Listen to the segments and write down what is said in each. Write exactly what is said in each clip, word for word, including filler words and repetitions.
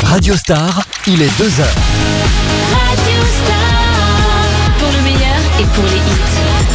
Radio Star, il est deux heures. Radio Star, pour le meilleur et pour les hits.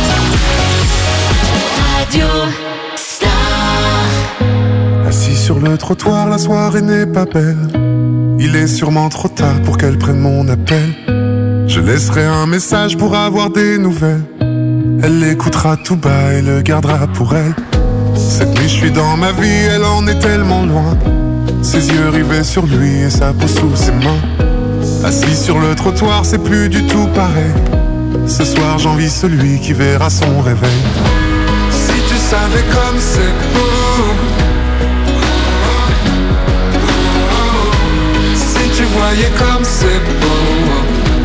Radio Star. Assis sur le trottoir, la soirée n'est pas belle. Il est sûrement trop tard pour qu'elle prenne mon appel. Je laisserai un message pour avoir des nouvelles. Elle l'écoutera tout bas et le gardera pour elle. Cette nuit je suis dans ma vie, elle en est tellement loin. Ses yeux rivés sur lui et sa peau sous ses mains. Assis sur le trottoir, c'est plus du tout pareil. Ce soir j'envie celui qui verra son réveil. Si tu savais comme c'est beau, si tu voyais comme c'est beau.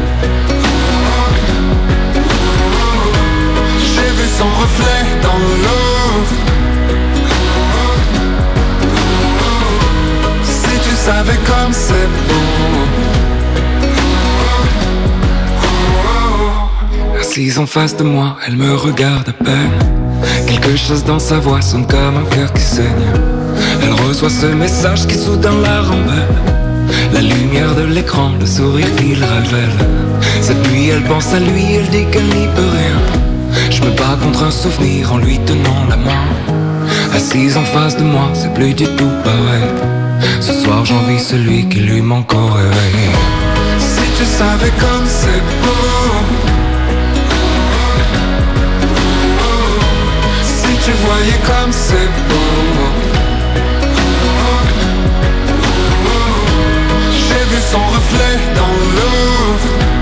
J'ai vu son reflet dans l'eau. Si tu savais comme c'est beau. Assise en face de moi, elle me regarde à peine. Quelque chose dans sa voix sonne comme un cœur qui saigne. Elle reçoit ce message qui soudain la rembelle. La lumière de l'écran, le sourire qu'il révèle. Cette nuit elle pense à lui, elle dit qu'elle n'y peut rien. Je me bats contre un souvenir en lui tenant la main. Assise en face de moi, c'est plus du tout pareil. Ce soir j'envie celui qui lui manque au réveil. Si tu savais comme c'est beau. Si tu voyais comme c'est beau. J'ai vu son reflet dans l'eau.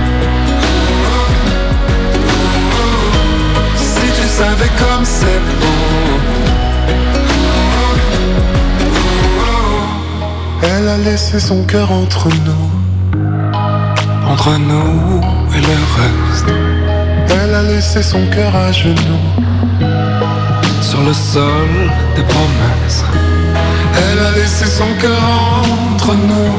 Si tu savais comme c'est beau. Elle a laissé son cœur entre nous. Entre nous et le reste. Elle a laissé son cœur à genoux. Sur le sol des promesses. Elle a laissé son cœur entre nous.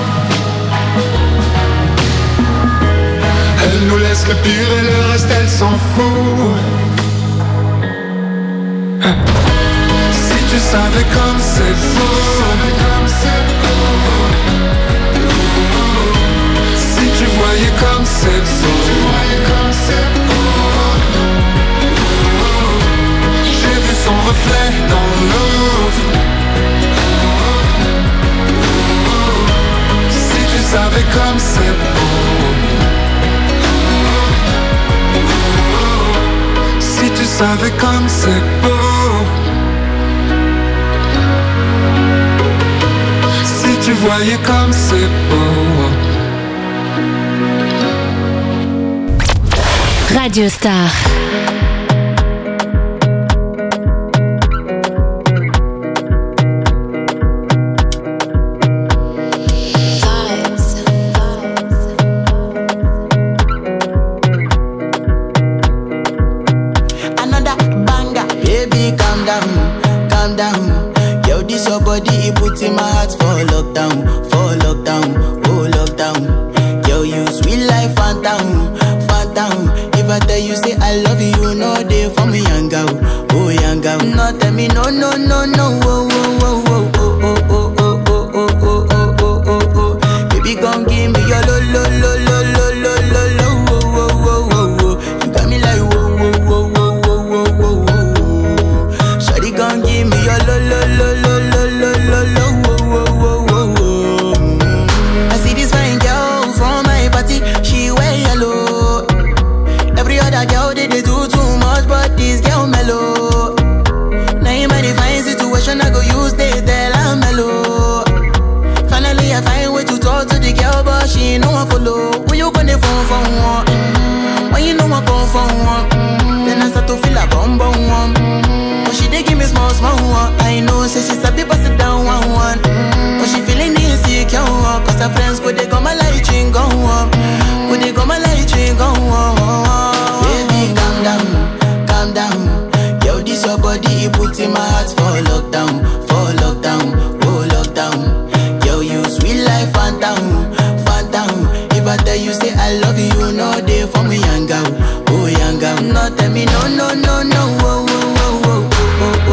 Elle nous laisse le pire et le reste elle s'en fout. Hein. Si tu savais comme c'est beau. Si tu voyais comme c'est beau. J'ai vu son reflet dans l'eau. Si tu savais comme c'est beau. Si tu savais comme c'est beau. Si tu voyais comme c'est beau. Radio Star.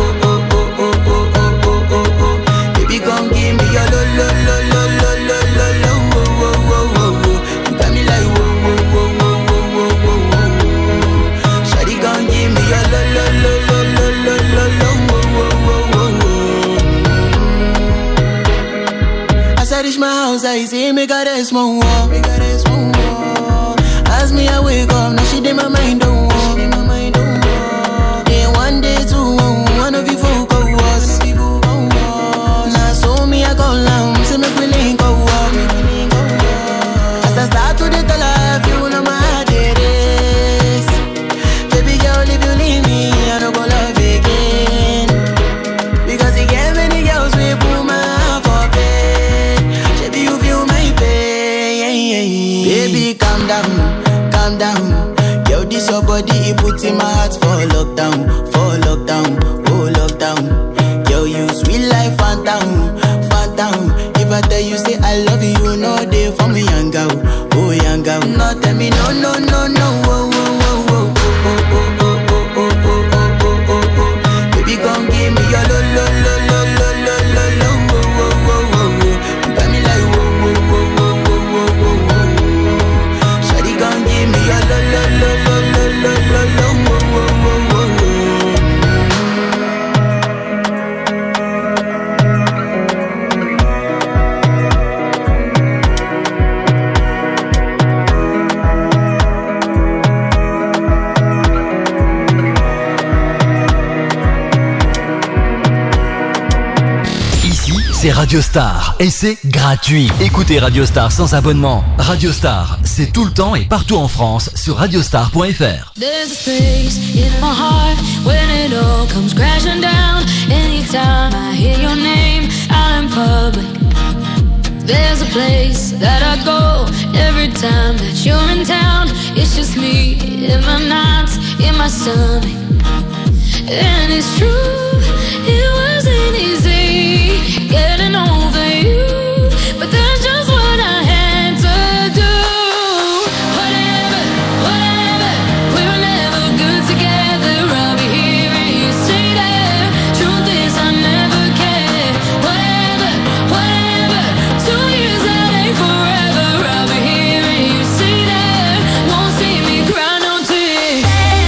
Baby, gon' give me your lo lo lo lo lo lo lo I reach my house, I see me got a small wall. As me I wake up, now she did my mind don't walk. Then one day two, one of you folk go was. Now so me I go long, see me willing go walk. As I start to the tell her, you know my heart it is. Baby girl, if you leave me, I don't go love again. Because you get many girls we put my heart for bed. Baby, you feel my pain. Baby, calm down. Calm down, yo, this your body, it puts in my heart for lockdown, for lockdown, oh lockdown. Yo, you sweet life, phantom, phantom. If I tell you say I love you, you know they for me young girl, oh young girl. No tell me no, no, no, no, oh, oh, oh, oh, oh, oh, oh, oh, oh, oh, oh, oh, oh. Baby, come give me your lo, lo, lo, lo, lo, lo, lo, lo, oh, oh, oh, oh, oh. You got me like whoa, whoa, whoa, whoa, whoa, whoa, whoa. Gon' give me a lo lo lo lo lo lo lo lo wo wo wo wo wo. Ici, c'est Radio Star et c'est gratuit. Écoutez Radio Star sans abonnement. Radio Star, c'est tout le temps et partout en France sur radiostar point f r. There's a space in my heart when it all comes crashing down. Anytime I hear your name out in public, there's a place that I go every time that you're in town. It's just me in my nights, in my stomach. And it's true, it wasn't easy getting over you, but that's just what I had to do. Whatever, whatever, we were never good together. I'll be here and you stay there. Truth is I never cared. Whatever, whatever, two years that ain't forever. I'll be here and you stay there. Won't see me cry no tears.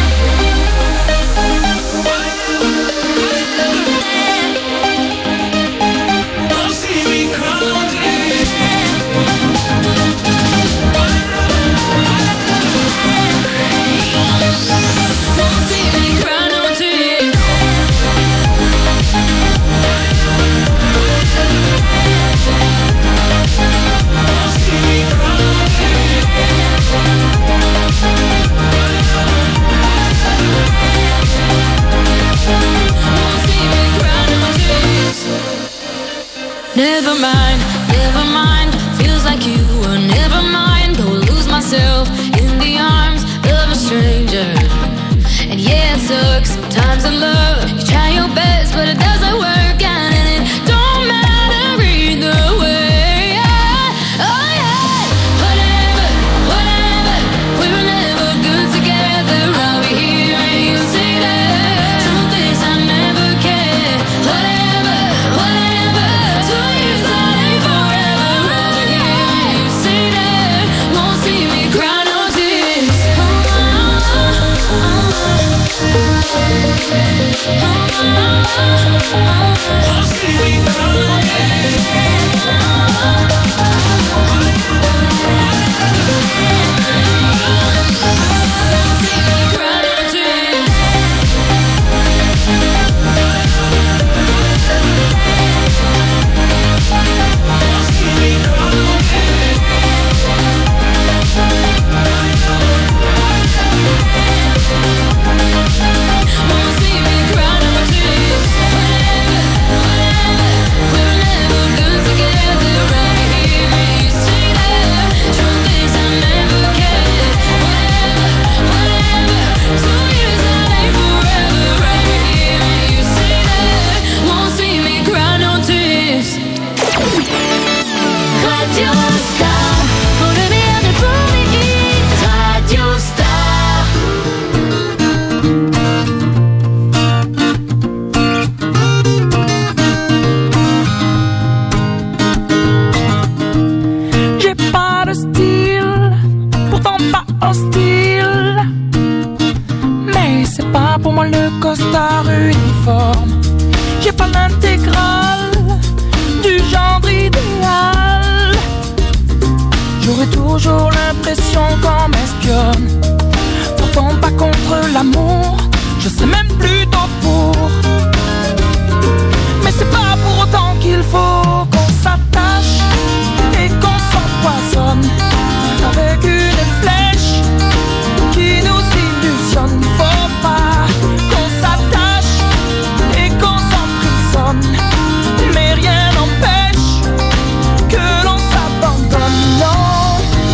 Never mind, never mind. Feels like you were never mind. Go lose myself in the arms of a stranger. And yeah, it sucks sometimes in love. You try your best, but it doesn't work out, and it don't matter either way. Yeah. Oh yeah. Whatever, whatever. We were never good together. I'll be here and you stay there. Truth is I never cared. Whatever, whatever. Two years that ain't forever. I'll be here and you stay there. Won't see me cry no tears. Oh, oh, oh, oh, oh. Won't see me cry no costard uniforme. J'ai pas l'intégrale du genre idéal, toujours l'impression qu'on m'espionne. Pourtant pas contre l'amour, je serais même plutôt pour. Mais c'est pas pour autant qu'il faut qu'on s'attache et qu'on s'empoisonne avec une flèche qui nous illusionne. Faut pas qu'on s'attache et qu'on s'emprisonne, mais rien n'empêche que l'on s'abandonne. Non,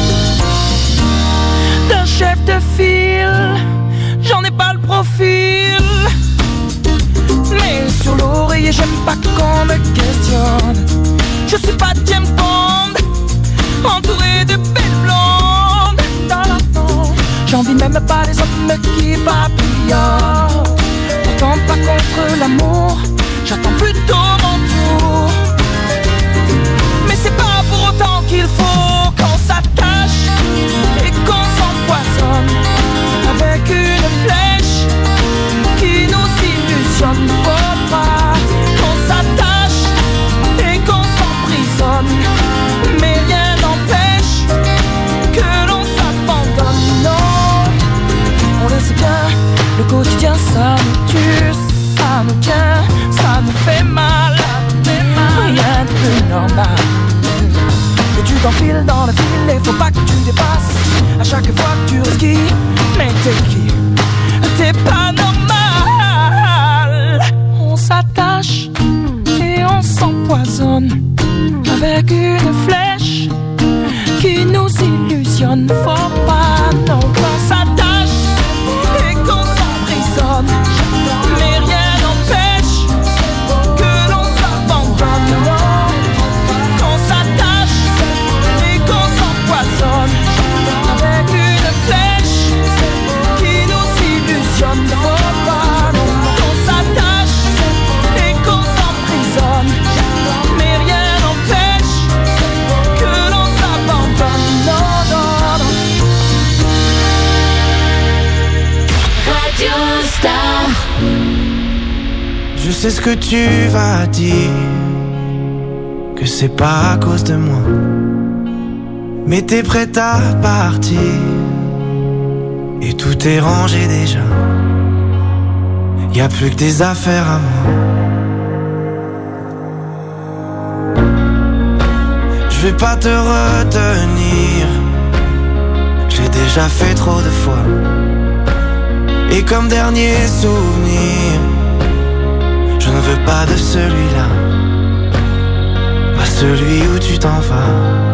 d'un chef de file, j'en ai pas le profil, mais sur l'oreiller j'aime pas qu'on me questionne. Je suis pas James Bond, entouré de belles blondes. Non, non, non, j'envie même pas les hommes qui papillonnent. Pourtant pas contre l'amour, j'attends plutôt mon tour. Mais c'est pas pour autant qu'il faut qu'on s'attache et qu'on s'empoisonne avec une flèche qui nous illusionne. Faut pas qu'on s'attache et qu'on s'emprisonne, mais rien n'empêche que l'on s'abandonne. Non, on le sait bien, le quotidien ça nous tue, ça nous tient, ça nous fait mal. Rien de plus normal. Et tu t'enfiles dans le fil et faut pas que tu dépasses à chaque fois que tu risques. Mais t'es qui? T'es pas normal. On s'attache et on s'empoisonne avec une flèche qui nous illusionne. Faut pas, non, qu'on s'attache et qu'on s'emprisonne, mais rien n'empêche que l'on s'abandonne. Non, qu'on s'attache et qu'on s'empoisonne avec une flèche qui nous illusionne. Faut pas, non, qu'on s'attache et qu'on s'emprisonne, mais rien n'empêche que l'on s'abandonne. Non, non, non. Radio Star. Je sais ce que tu vas dire, que c'est pas à cause de moi, mais t'es prête à partir et tout est rangé déjà. Y a plus que des affaires à moi. Je vais pas te retenir, j'ai déjà fait trop de fois. Et comme dernier souvenir, je ne veux pas de celui-là, pas celui où tu t'en vas.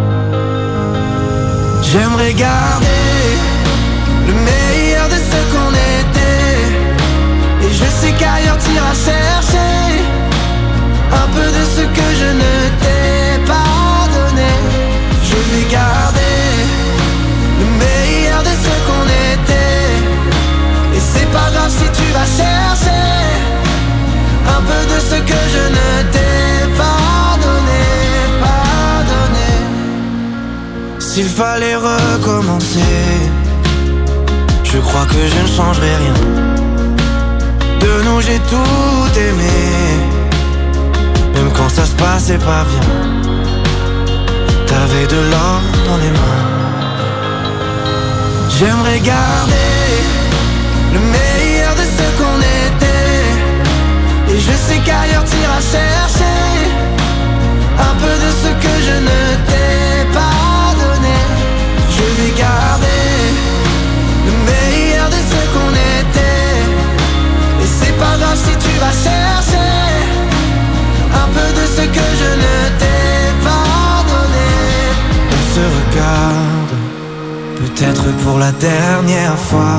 J'aimerais garder le meilleur de ce qu'on était, et je sais qu'ailleurs t'iras chercher un peu de ce que je ne t'ai pas donné. Je vais garder le meilleur de ce qu'on était, et c'est pas grave si tu vas chercher un peu de ce que je ne t'ai pas donné, pas donné. S'il fallait recommencer, je crois que je ne changerai rien. De nous j'ai tout aimé, même quand ça se passait pas bien. T'avais de l'or dans les mains. J'aimerais garder le meilleur de ce qu'on était, et je sais qu'ailleurs t'iras chercher un peu de ce que je ne t'ai pas donné. Je vais garder le meilleur de ce qu'on était, et c'est pas grave si tu vas chercher un peu de ce que je ne t'ai pas donné. On se regarde, peut-être pour la dernière fois,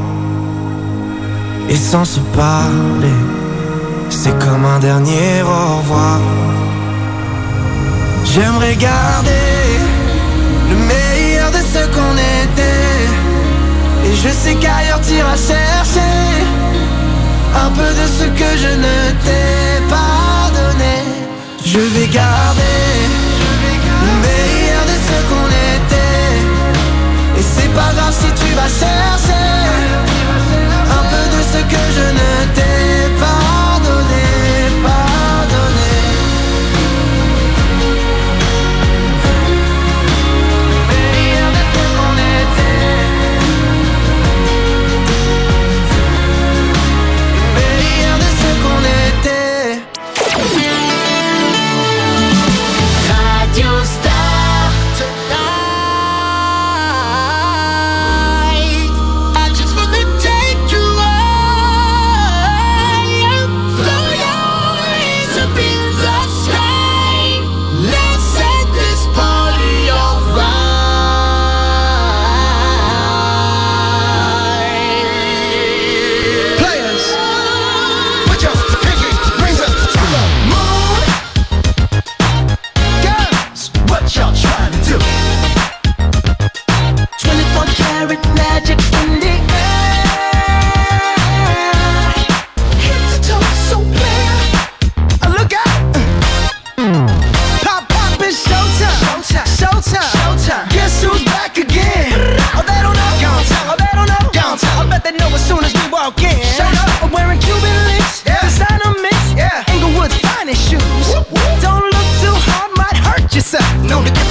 et sans se parler, c'est comme un dernier au revoir. J'aimerais garder le meilleur de ce qu'on était, et je sais qu'ailleurs t'iras chercher un peu de ce que je ne t'ai pas donné. Je vais garder le meilleur de ce qu'on était, et c'est pas grave si tu vas chercher un peu de ce que je ne t'ai pas donné, pas donné. Le meilleur de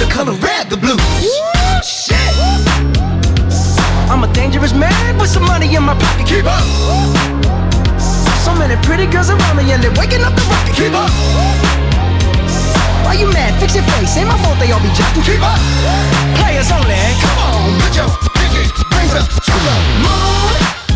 the color red, the blue. Woo, shit. I'm a dangerous man with some money in my pocket. Keep up. So many pretty girls around me and they're waking up the rocket. Keep up. Why you mad? Fix your face. Ain't my fault they all be jocking. Keep up. Players only. Come on, put your pinky rings up to the moon.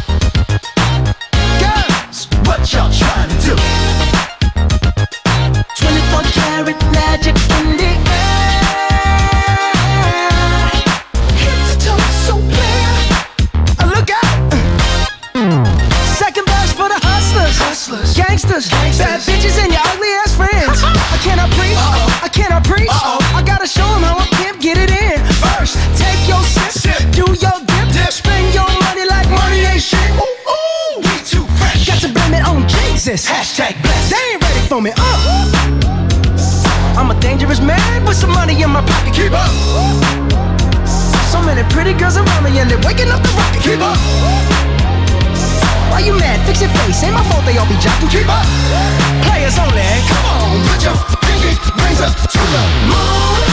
Girls, what y'all trying to do? twenty-four karat magic in the air. Head to toe, so clear. Look out. Second verse for the hustlers, hustlers, gangsters, gangsters, bad bitches and your ugly ass friends. I cannot preach, uh-oh. I cannot preach. Uh-oh. I gotta show them how I can't get it in. First, take your sip, sip. Do your dip, dip, spend your money like money ain't shit. Ooh, ooh, we too fresh. Got to blame it on Jesus. Hashtag blessed. They ain't ready for me. Uh. I'm a dangerous man with some money in my pocket. Keep up. So many pretty girls around me and they're waking up the rocket. Keep up. Why you mad? Fix your face. Ain't my fault they all be jocking. Keep up. Players only. Come on, put your pinky rings up to the moon.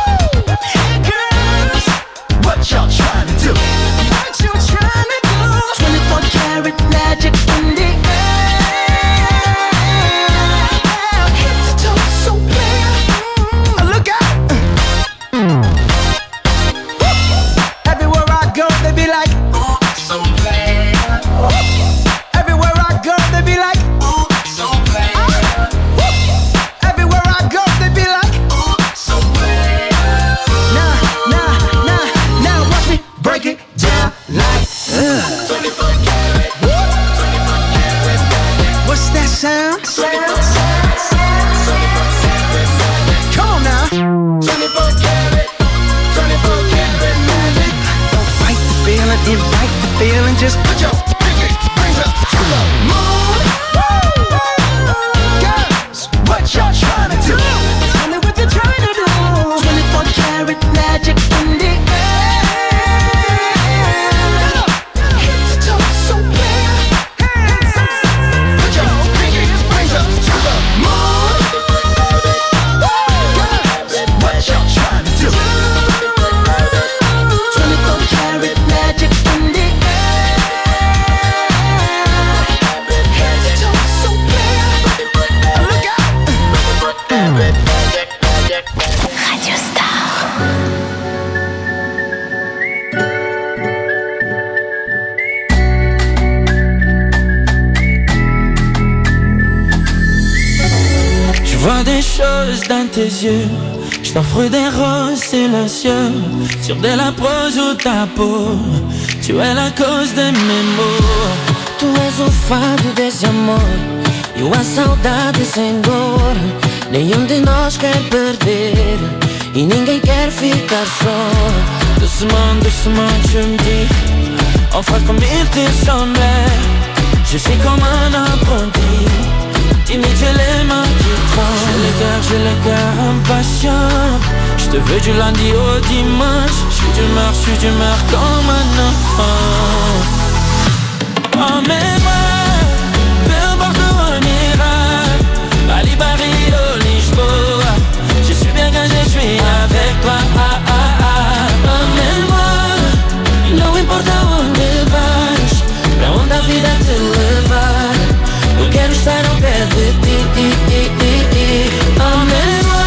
Girls, what y'all trying to do? What you trying to do? twenty-four karat magic in the air. Head to toe, so clear. Look out. Everywhere I go, they be like, oh, so clear. Everywhere I go, they be like, oh, so clear. Everywhere I go, they be like, oh, so clear. Nah, nah, nah, now watch me break it down like uh. twenty-four karat, twenty-four karat. What's that sound? Sound, sound, sound. twenty-four karat magic. Come on now. twenty-four karat, twenty-four karat magic. Don't fight the feeling, invite the feeling. Just put your pinky rings up to the moon. Girls, what y'all trying to do? Tell me what you're trying to do. twenty-four karat magic in the air. Head to toe, so clear. Put your pinky rings up to the moon. Girls, what y'all trying to do? twenty-four karat magic in the air. Head to toe, so clear. Look out. Radio Star. Je vois des choses dans tes yeux. Je t'offre des roses silencieux sur de la prose ou ta peau. Tu es la cause de mes maux. Tu és o fado desse amor e a saudade sem dor. Nenhum de nós quer perder e ninguém quer ficar só. Doucement, doucement, tu me dis, enfin comme il te semblait. Je suis comme un apprenti, timide, j'ai les mains qui tremblent. J'ai le cœur, j'ai le cœur impatient. Je te veux du lundi au dimanche. Je suis d'humeur, je suis d'humeur comme un enfant. Emmène-moi, peu importe où on ira, Bali, Barrio, Lisboa. Je suis bien quand je suis avec toi. Ah, ah, ah. Emmène-moi, não importa onde vais, pra onde a vida te levar. Eu quero estar ao pé de ti. Emmène-moi.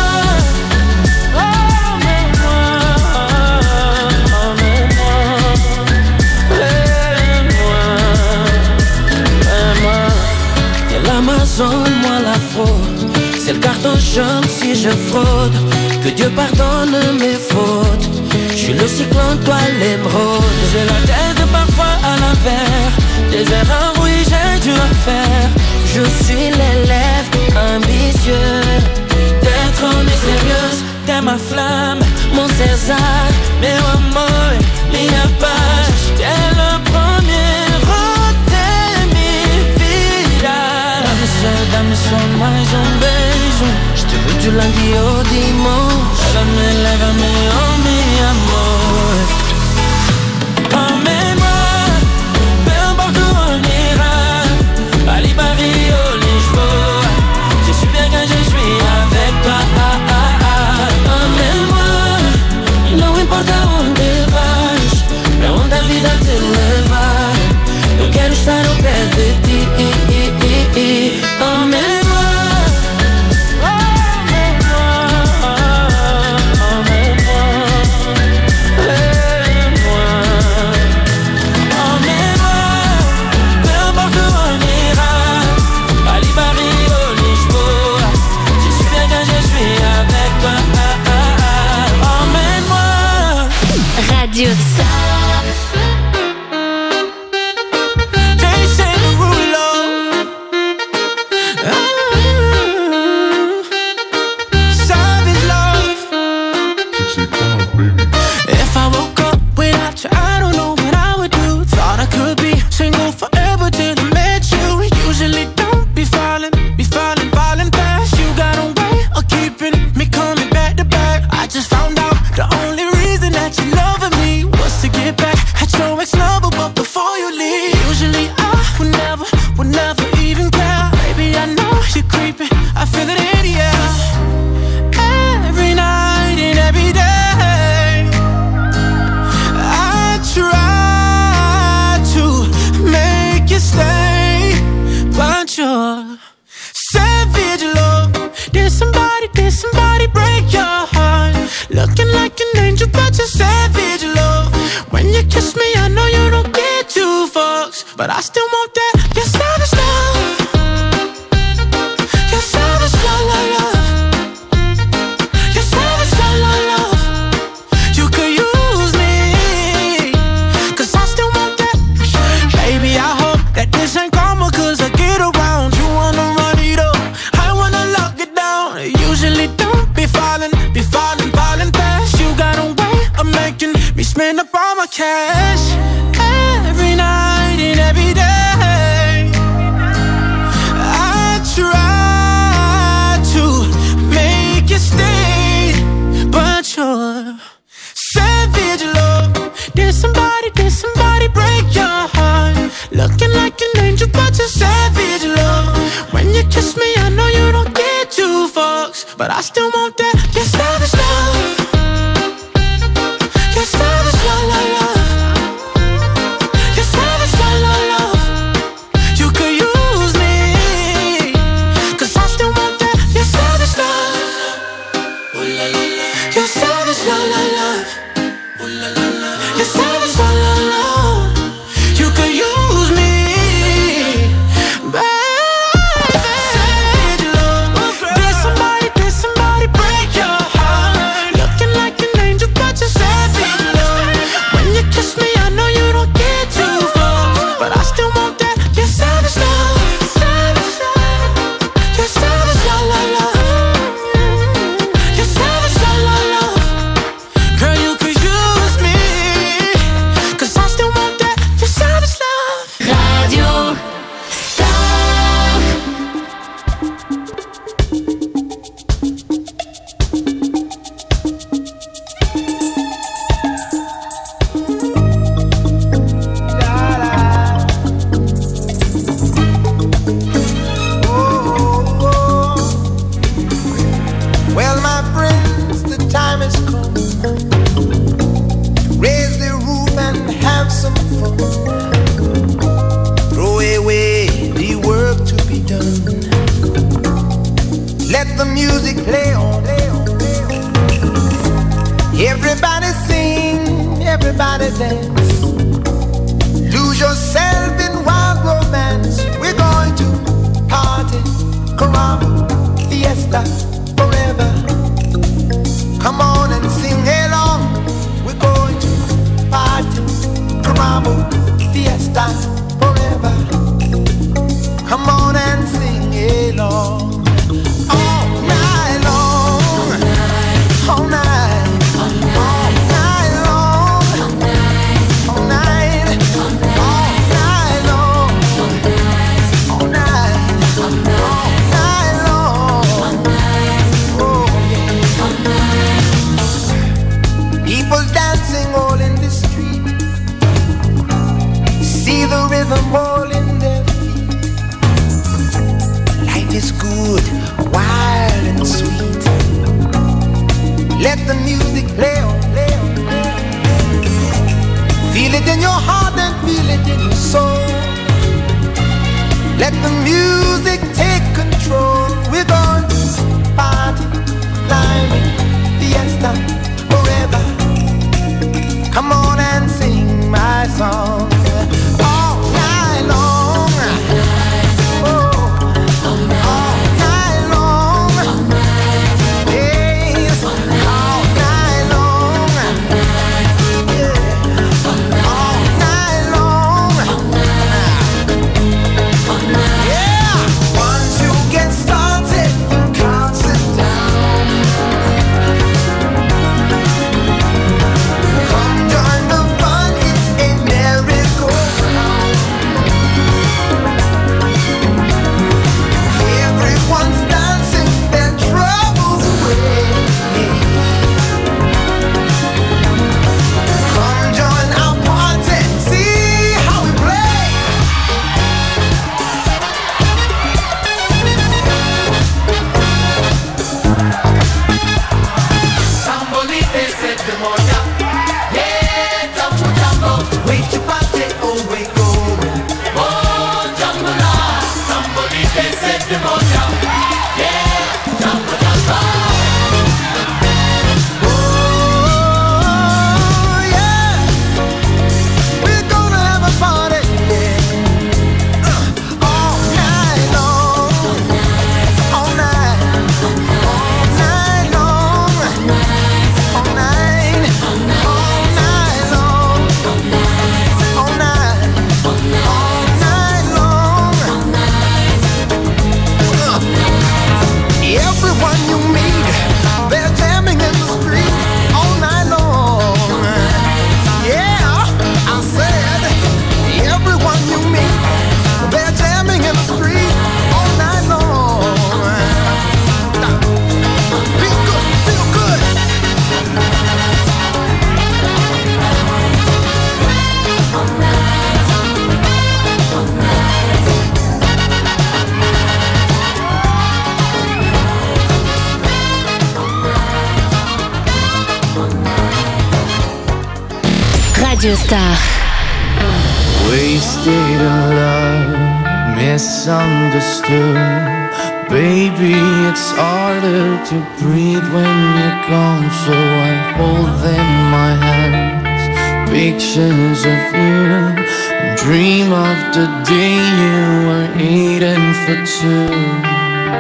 L'Amazon, moi la fraude. C'est le carton jaune si je fraude. Que Dieu pardonne mes fautes. Je suis le cyclone, toi l'émeraude. J'ai la tête parfois à l'envers. Des erreurs, oui, j'ai dû en faire. Je suis l'élève ambitieux. D'être honnête, sérieuse, t'es ma flamme, mon César, meu amor, minha paz. T'es le premier roté, mi vida. Dame só mais um beijo. Je te veux du lundi au dimanche. Lève-me, lève-me, oh mi amor. Emmène-moi, peu importe où on ira, Bali, Barrio, Lisboa. Je suis bien quand je suis avec toi. Ah, ah, ah. Emmène-moi. importa onde vais, pra onde a vida te levar, eu quero estar ao pé de ti. Emmène-moi, Radio Star. Jason Derulo. Ah, savage love. If I woke up without you, I don't know what I would do. Thought I could be single forever till I met you. Usually don't be falling, be falling, falling fast. You got a way of keeping me coming back to back. I just found out the only reason that you loving me was to get back at your ex-lover, but before you leave, usually I would never, would never even care. Baby, I know you're creeping, I feel it in the air. Every night and every day, I try to make you stay, but you're savage love. Did somebody, did somebody break your heart? Looking like an angel, but you're savage love. When you kiss me, I know you don't get two fucks, but I still want that. You're savage love. You're savage love, love, love. You're savage love, love, love. You could use me, cause I still want that. Baby, I hope that this ain't karma, cause I get around. You wanna run it up, I wanna lock it down. Usually don't be falling, be falling, falling fast. You got a way of making me spend up all my cash. Every night and every day, I try to make you stay, but you're savage love. Did somebody, did somebody break your heart? Looking like an angel, but you're savage love. When you kiss me, I know you don't get two fucks, but I still want that. You're savage love. You're savage love, love, love. You're savage love, love, love. You could use me, cause I still want that. You're savage love. You're savage love, love, love. You're savage love, love, love. You could use me, baby. Savage love. Did somebody, did somebody break your heart? Looking like an angel, but you're savage love. When you kiss me, I know you don't get two fucks, but I still want that. You're savage love. You're savage love, love, love. You're savage love, love, love. Girl, you could use me, cause I still want that. You're savage love. Radio Star. Well, my friends, the time has come. Raise the roof and have some fun. Throw away the work to be done. Let the music play on. Everybody sing, everybody dance. Lose yourself in wild romance. We're going to party, caramba, fiesta, forever. Come on and sing along. We're going to party, caramba, fiesta, forever. Come on and sing along. All night long, all night, all night long, all night, all night long, all night, all night long. Oh yeah. Radio Star. Wasted in love, misunderstood. Baby, it's harder to breathe when you're gone, so I hold in my hands pictures of you and dream of the day you were eating for two.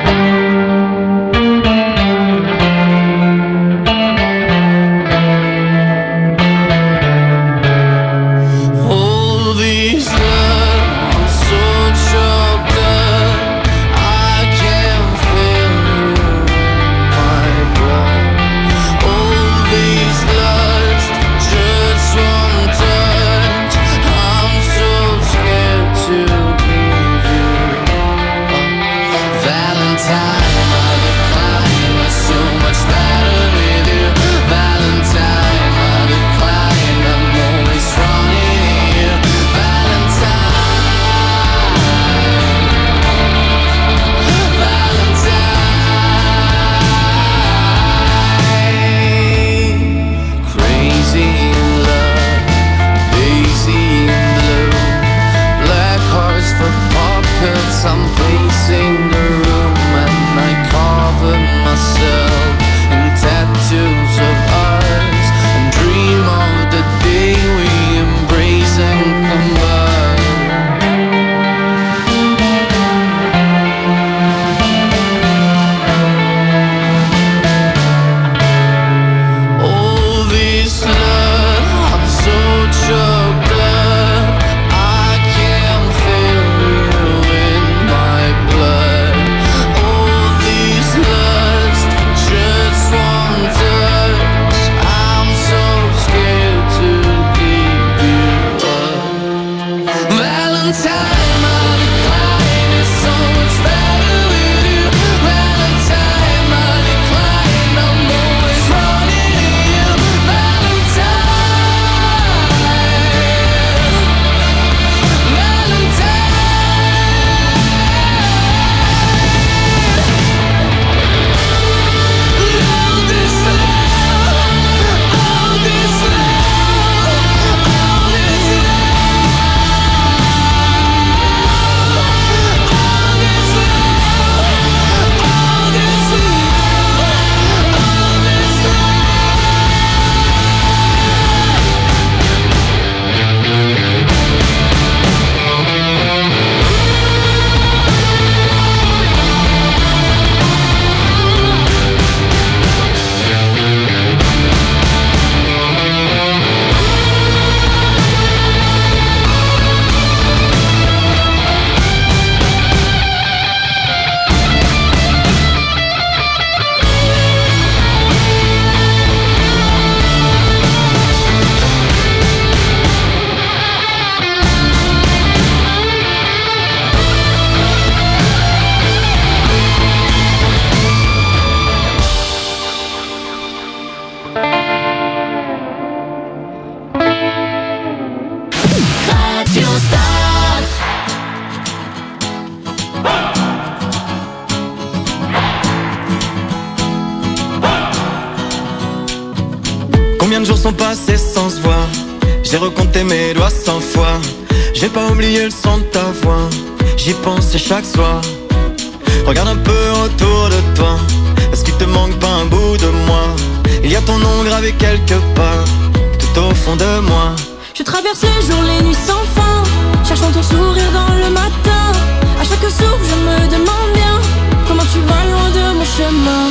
Combien de jours sont passés sans se voir? J'ai recompté mes doigts cent fois. J'ai pas oublié le son de ta voix. J'y pense chaque soir. Regarde un peu autour de toi. Est-ce qu'il te manque pas un bout de moi? Il y a ton nom gravé quelque part, tout au fond de moi. Je traverse les jours, les nuits sans fin, cherchant ton sourire dans le matin. À chaque souffle je me demande bien comment tu vas loin de mon chemin.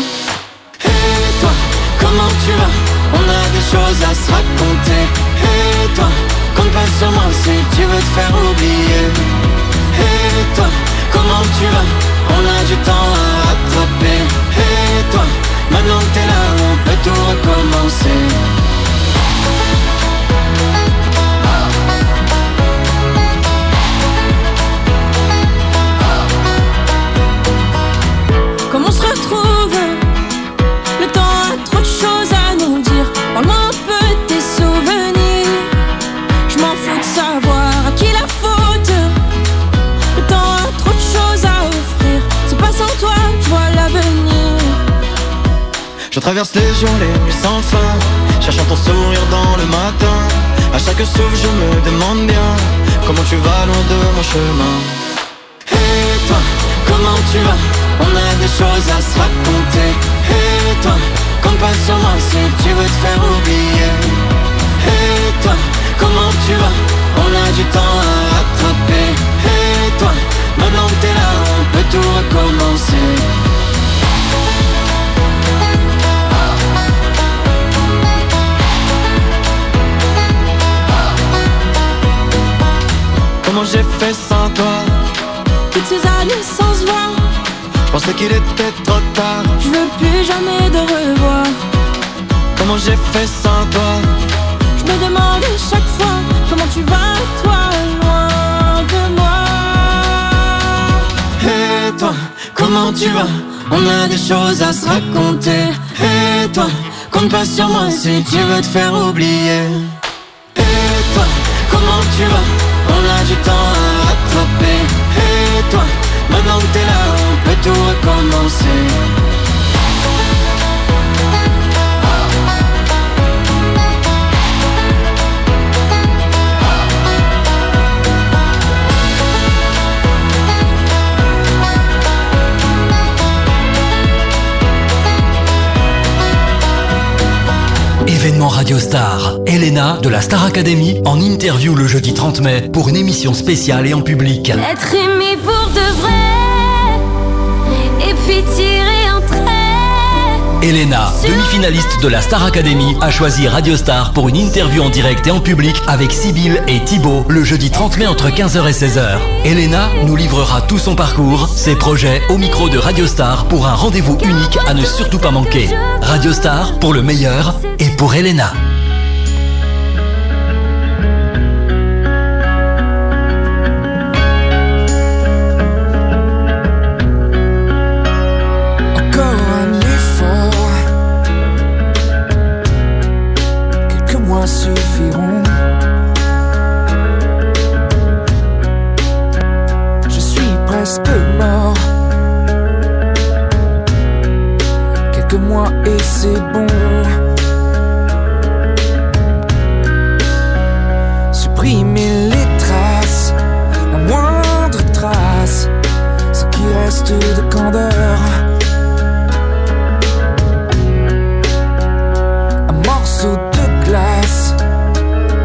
Et toi, comment tu vas? On a des choses à se raconter. Et toi, compte pas sur moi si tu veux te faire oublier. Et toi, comment tu vas? On a du temps à rattraper. Et toi, maintenant que t'es là, on peut tout recommencer. Comme on se retrouve, le temps a trop de choses à nous dire. Parle-moi un peu de tes souvenirs. Je m'en fous de savoir à qui la faute. Le temps a trop de choses à offrir. C'est pas sans toi, je vois l'avenir. Je traverse les jours, les nuits sans fin, cherchant ton sourire dans le matin. À chaque souffle je me demande bien comment tu vas loin de mon chemin. Et toi, comment tu vas? On a des choses à se raconter. Et toi, compte pas sur moi si tu veux te faire oublier. Et toi, comment tu vas? On a du temps à rattraper. Et toi, maintenant que t'es là, on peut tout recommencer. Comment j'ai fait sans toi? Toutes ces années sans se voir, je pensais qu'il était trop tard. je veux plus jamais de revoir. Comment j'ai fait sans toi? Je me demande chaque fois comment tu vas, toi, loin de moi. Et toi, comment tu vas? On a des choses à se raconter. Et toi, compte pas sur moi si tu veux te faire oublier. Et toi, comment tu vas? On a du temps à rattraper. Et toi, maintenant que t'es là, on peut tout recommencer. Événement Radio Star. Elena de la Star Academy en interview le jeudi trente mai pour une émission spéciale et en public. Être aimé pour de vrai, et puis tirer un trait. Elena, demi-finaliste de la Star Academy, a choisi Radio Star pour une interview en direct et en public avec Sybille et Thibaut le jeudi trente mai entre quinze heures et seize heures. Elena nous livrera tout son parcours, ses projets au micro de Radio Star pour un rendez-vous unique à ne surtout pas manquer. Radio Star pour le meilleur et pour Elena. Suffiront. Je suis presque mort. Quelques mois et c'est bon. Supprimer les traces, la moindre trace, ce qui reste de candeur. Un morceau de glace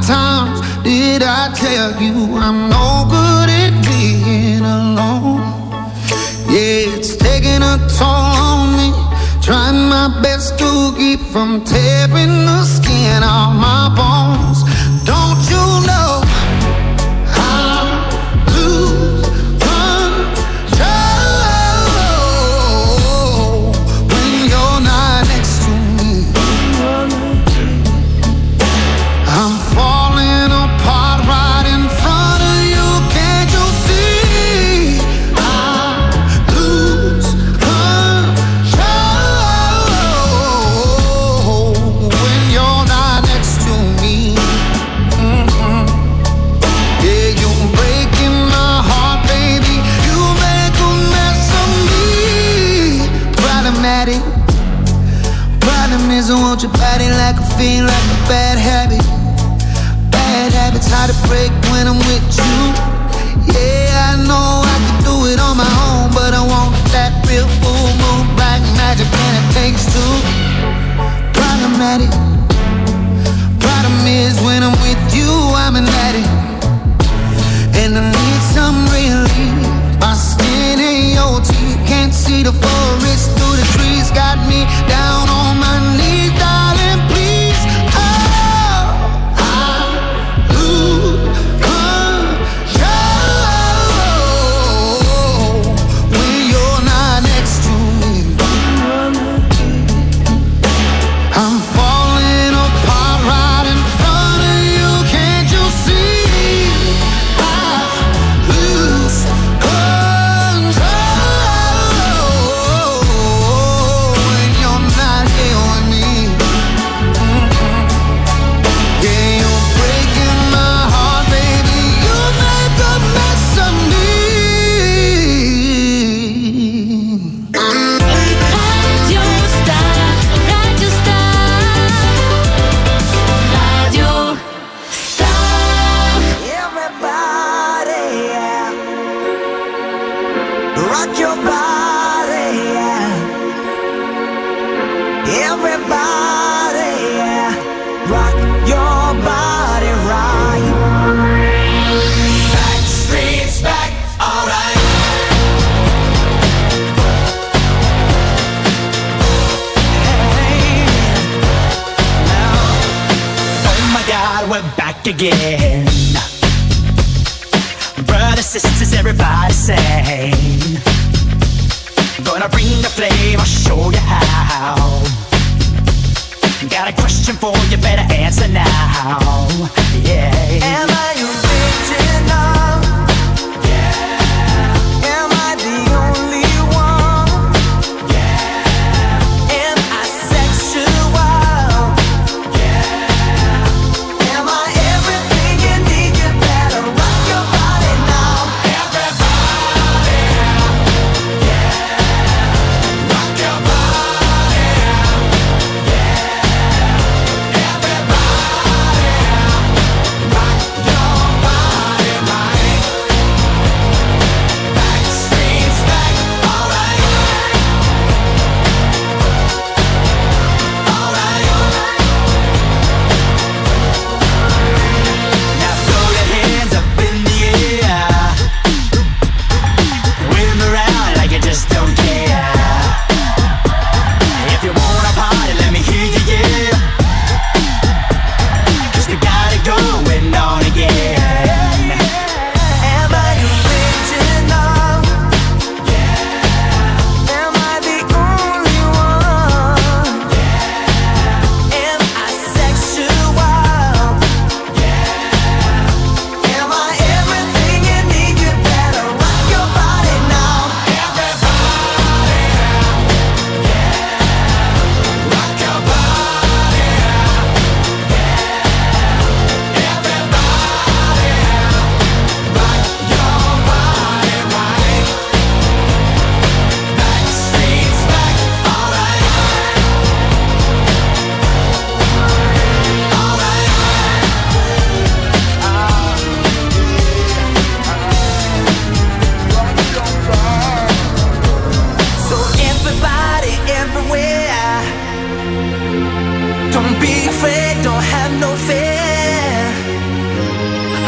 times did I tell you I'm no good at being alone? Yeah, it's taking a toll on me, trying my best to keep from tearing the skin off my bones. Don't you know I lose control when you're not next to me? I'm falling apart right in front of you. Can't you see? I lose control when you're not next to me. Mm-mm. Yeah, you're breaking my heart, baby. You make a mess of me. Problematic. Problem is I want your body like a fiend, like a bad habit. Bad habits hard to break when I'm with you. Yeah, I know I can do it on my own, but I want that real full moon black magic, and it takes two. Problematic. Problem is when I'm with you, I'm an addict, and I need some relief. My skin ain't your teeth, can't see the forest through the trees. Got me down on my knees, darling, please. Oh, I lose control when you're not next to me. I'm falling apart right in front of you. Can't you see? I lose control when you're not here with me. Mm-mm. Yeah, you're breaking my heart, baby. You make a mess of me. Radio Star, Radio Star, Radio Star. Everybody, yeah. Rock your body, yeah. Everybody, yeah. Rock your body right. Backstreet's back, alright. Hey, now, oh my God, we're back again. Brothers, sisters, everybody sing. Gonna bring the flame, I'll show you how. Got a question for you, better answer now. Yeah. Am I original? Yeah. Am I the only one? Yeah. Am I sexual? Yeah. Am I everything you need? You better rock your body now. Everybody, yeah. Rock your body, yeah. Everybody, rock your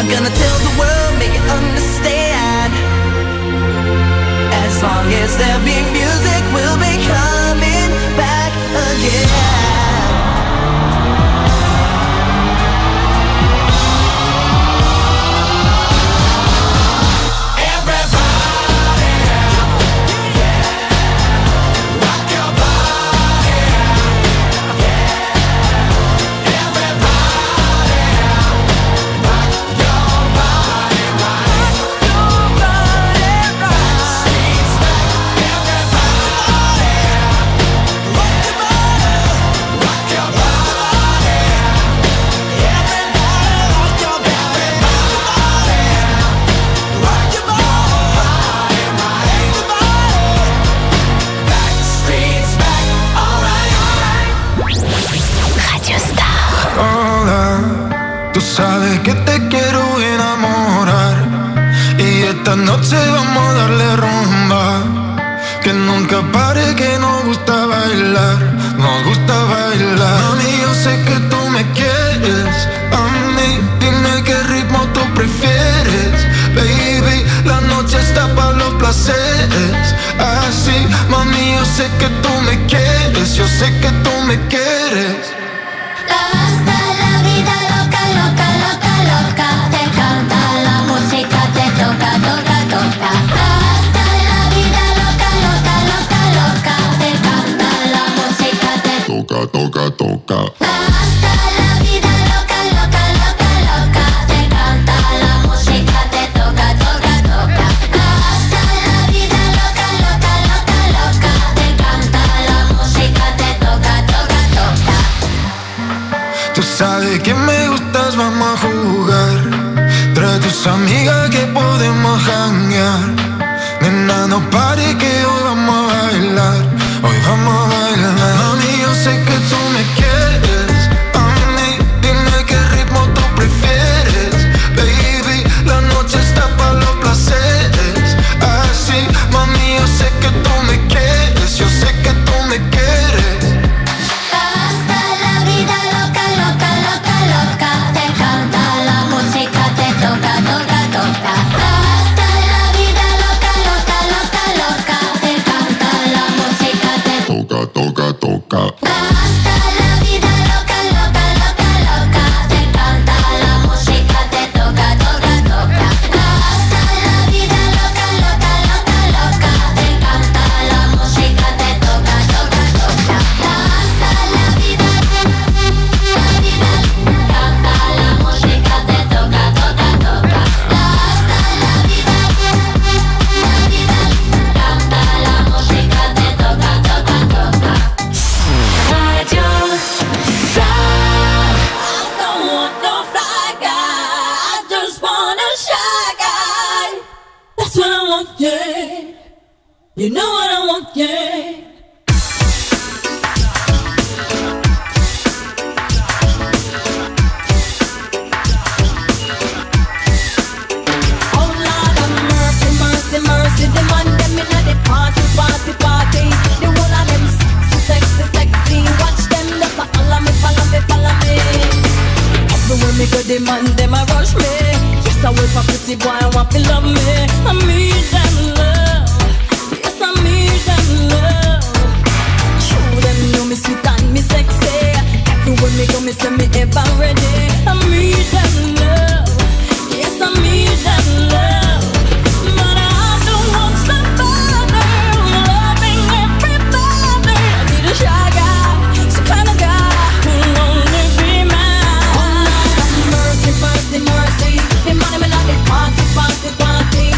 I'm gonna tell the world, make it understand. As long as there be music, we'll be coming back again. Sabes que te quiero enamorar y esta noche vamos a darle rumba. Que nunca pare, que nos gusta bailar, nos gusta bailar. Mami, yo sé que tú me quieres, a mí dime qué ritmo tú prefieres. Baby, la noche está para los placeres. Así, mami, yo sé que tú me quieres, yo sé que tú me quieres. Hasta la vida loca, loca, loca, loca. Te canta la música, te toca, toca, toca. Hasta la vida loca, loca, loca, loca. Te canta la música, te toca, toca, toca. Hasta la vida loca, loca, loca, loca. Te canta la música, te toca, toca, toca. Hasta la vida loca, loca, loca, loca. Te canta la música, te toca, toca, toca. Tú sabes que me gustas, vamos a jugar. Trae tus amigas que podemos janguear. Nena, no pare que hoy vamos a bailar. Hoy vamos a bailar. Mami, yo sé que tú me quieres. A mí, dime qué ritmo tú prefieres. Baby, la noche está para los placeres. Así, mami, yo sé que tú me quieres. Yo sé que tú me quieres. Hasta la vida loca, loca, loca, loca. Te canta la música, te toca, toca, toca. Hasta la vida loca, loca, loca, loca. Te canta la música, te toca, toca, toca. Hasta la vida loca, loca, loca, loca. Te canta la música, te toca, toca, toca. Hasta la vida loca, loca, loca, loca. Te canta la música, te toca, toca, toca. Hasta la vida, la vida, canta la música, te toca, toca, toca. Hasta la vida, la vida, canta la música, te toca, toca, toca. Radio Star. I don't want no fly guy, I just want a shy guy. That's what I want, yeah. You know what I want, yeah. Oh Lord have mercy, mercy, mercy. The man them inna the party, party, party. The whole of them sexy, sexy, sexy. Watch them just a follow me, follow me, follow me. Everywhere me go, the man them a rush me. Yes, I wait for pretty boy, I want to love me. I need them love. Yes, I need them love. True, them know me sweet and me sexy. Everywhere me go, me say me ever ready. I need them love. Yes, I need them love. But I don't want somebody loving everybody. I need a shy guy, some kind of guy who'll only be mine. Oh Lord have mercy, mercy, mercy. The money me like the party, party, party.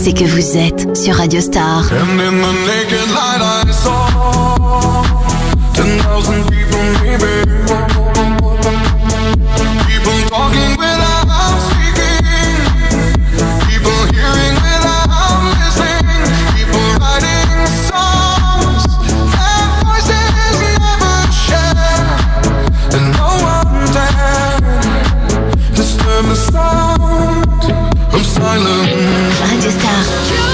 c'est que vous êtes sur Radio Star. And in the naked light I saw ten thousand people maybe. People talking without speaking. People hearing without listening. People writing songs their voices never share. And no one dared disturb the sound of silence. Radio Star.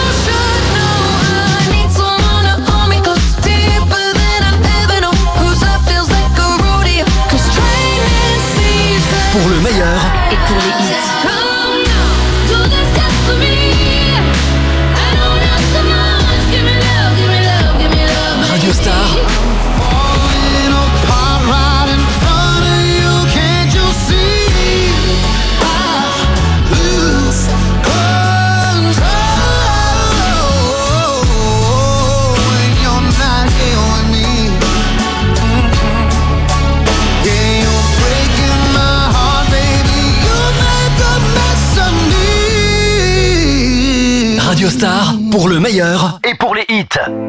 Pour le meilleur et pour les hits. Radio Star. Radio Star, pour le meilleur et pour les hits.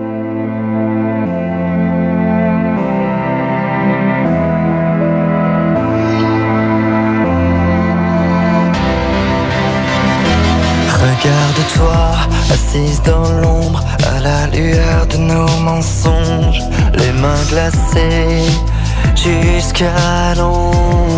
Regarde-toi, assise dans l'ombre, à la lueur de nos mensonges, les mains glacées jusqu'à l'ombre.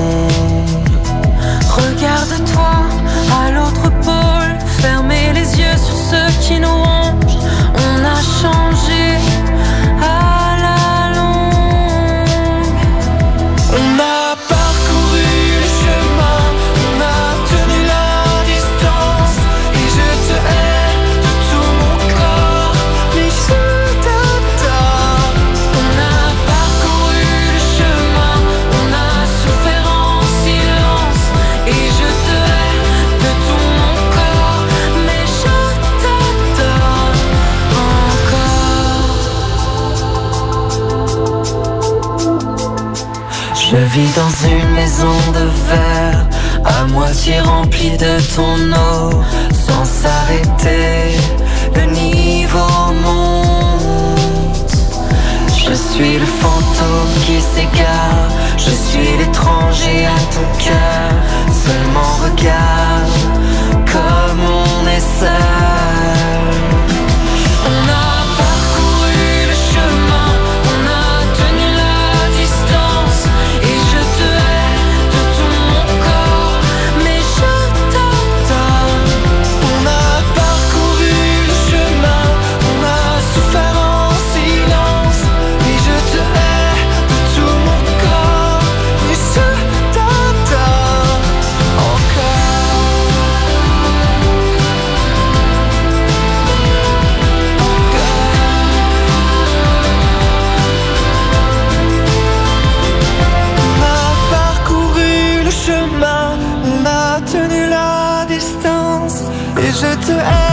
Regarde-toi à l'autre pôle, fermez les yeux sur ceux qui nous rongent. On a changé à la longue. On a parcouru le chemin, on a tenu la distance. Et je te hais de tout mon corps, mais je t'adore. On a parcouru le chemin, on a souffert en silence. Et je te hais de tout mon corps, mais je t'adore encore. Je vis dans une maison de verre, à moitié remplie de ton eau. Sans s'arrêter, le niveau monte. Je suis le fantôme qui s'égare, je suis l'étranger à ton cœur. Seulement regarde comme on est seul. On a parcouru le chemin, on a tenu la distance. Et je te hais de tout mon corps, mais je t'adore. On a parcouru le chemin, on a souffert en silence. Et je te hais de tout mon corps, mais je t'adore encore. On a parcouru le chemin, on a tenu la distance. Et je te hais